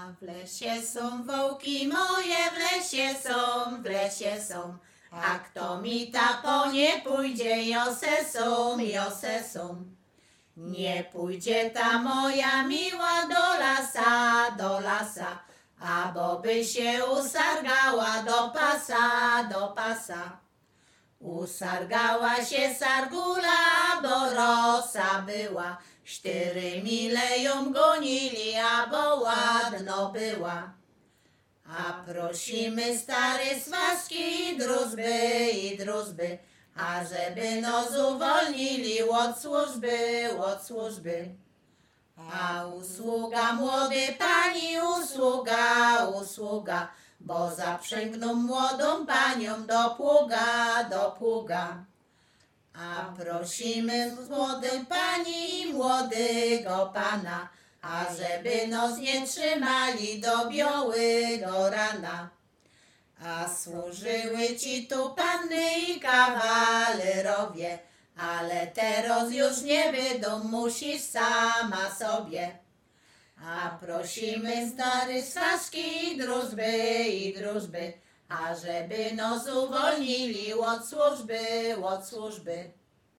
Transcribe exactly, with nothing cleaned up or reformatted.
W lesie są wołki moje, w lesie są, w lesie są. A kto mi ta po nie pójdzie, jose są, jose są. Nie pójdzie ta moja miła do lasa, do lasa, abo by się usargała do pasa, do pasa. Usargała się sargula, bo rosa była, cztery mile ją gonili, abo ładno była. A prosimy stare swaśki i druzby, i druzby, a żeby nos uwolnili od służby, od służby. A usługa młody pani, usługa, usługa, bo zaprzęgną młodą panią do pługa, do pługa. A prosimy młodej pani i młodego pana, a żeby nos nie trzymali do białego rana. A służyły ci tu panny i kawalerowie, ale teraz już nie będą, musisz sama sobie. A prosimy stary swaśki i druzby, i druzby, a żeby nos uwolnili od służby, od służby.